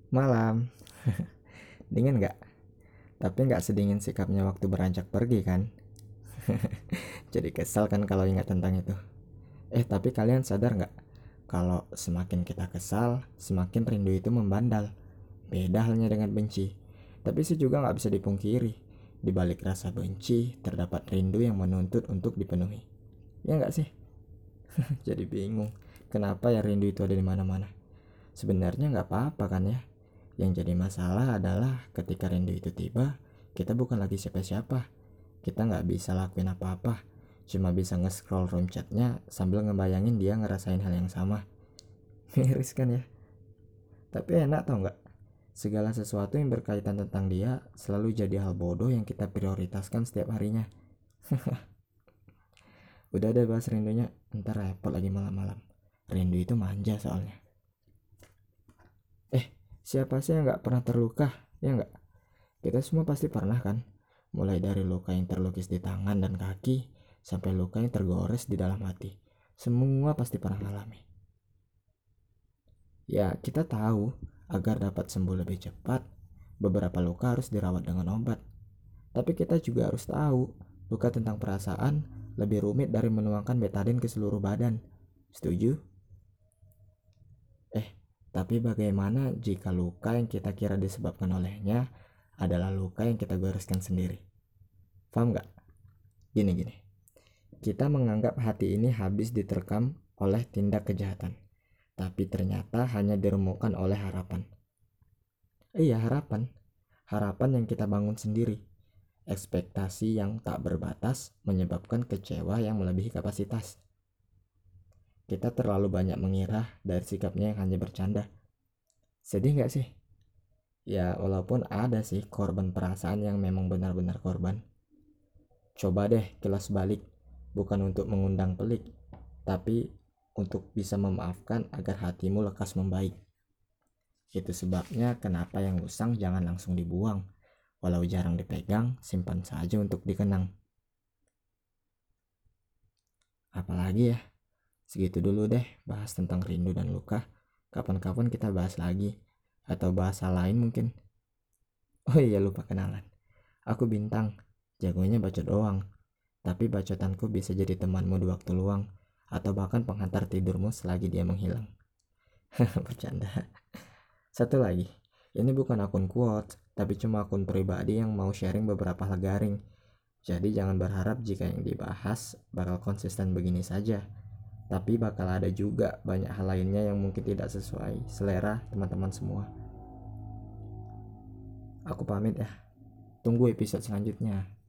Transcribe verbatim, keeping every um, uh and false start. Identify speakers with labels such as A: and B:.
A: Malam, dingin nggak? Tapi nggak sedingin sikapnya waktu beranjak pergi kan? Jadi kesal kan kalau ingat tentang itu. Eh tapi kalian sadar nggak? Kalau semakin kita kesal, semakin rindu itu membandal. Beda halnya dengan benci. Tapi itu juga nggak bisa dipungkiri. Di balik rasa benci, terdapat rindu yang menuntut untuk dipenuhi. Ya nggak sih? Jadi bingung. Kenapa ya rindu itu ada di mana-mana? Sebenarnya nggak apa-apa kan ya? Yang jadi masalah adalah ketika rindu itu tiba, kita bukan lagi siapa-siapa. Kita nggak bisa lakuin apa-apa. Cuma bisa nge-scroll room chatnya sambil ngebayangin dia ngerasain hal yang sama. Miris kan ya? Tapi enak tau nggak? Segala sesuatu yang berkaitan tentang dia selalu jadi hal bodoh yang kita prioritaskan setiap harinya. Udah deh bahas rindunya, ntar repot lagi malam-malam. Rindu itu manja soalnya. Eh, siapa sih yang nggak pernah terluka? Ya nggak? Kita semua pasti pernah kan? Mulai dari luka yang terlukis di tangan dan kaki, sampai luka yang tergores di dalam hati. Semua pasti pernah alami. Ya, kita tahu, agar dapat sembuh lebih cepat, beberapa luka harus dirawat dengan obat. Tapi kita juga harus tahu, luka tentang perasaan lebih rumit dari menuangkan betadin ke seluruh badan. Setuju? Eh, tapi bagaimana jika luka yang kita kira disebabkan olehnya adalah luka yang kita goreskan sendiri? Paham gak? Gini-gini, kita menganggap hati ini habis diterkam oleh tindak kejahatan, tapi ternyata hanya diremukkan oleh harapan. Iya, harapan. Harapan yang kita bangun sendiri. Ekspektasi yang tak berbatas menyebabkan kecewa yang melebihi kapasitas. Kita terlalu banyak mengira dari sikapnya yang hanya bercanda. Sedih gak sih? Ya, walaupun ada sih korban perasaan yang memang benar-benar korban. Coba deh kilas balik, bukan untuk mengundang pelik, tapi untuk bisa memaafkan agar hatimu lekas membaik. Itu sebabnya kenapa yang usang jangan langsung dibuang. Walau jarang dipegang, simpan saja untuk dikenang. Apalagi ya, segitu dulu deh bahas tentang rindu dan luka. Kapan-kapan kita bahas lagi, atau bahasa lain mungkin. Oh iya, lupa kenalan. Aku Bintang, jagonya bacot doang. Tapi bacotanku bisa jadi temanmu di waktu luang, atau bahkan penghantar tidurmu selagi dia menghilang. Bercanda. Satu lagi, ini bukan akun quotes, tapi cuma akun pribadi yang mau sharing beberapa hal garing. Jadi jangan berharap jika yang dibahas bakal konsisten begini saja. Tapi bakal ada juga banyak hal lainnya yang mungkin tidak sesuai selera teman-teman semua. Aku pamit ya. Tunggu episode selanjutnya.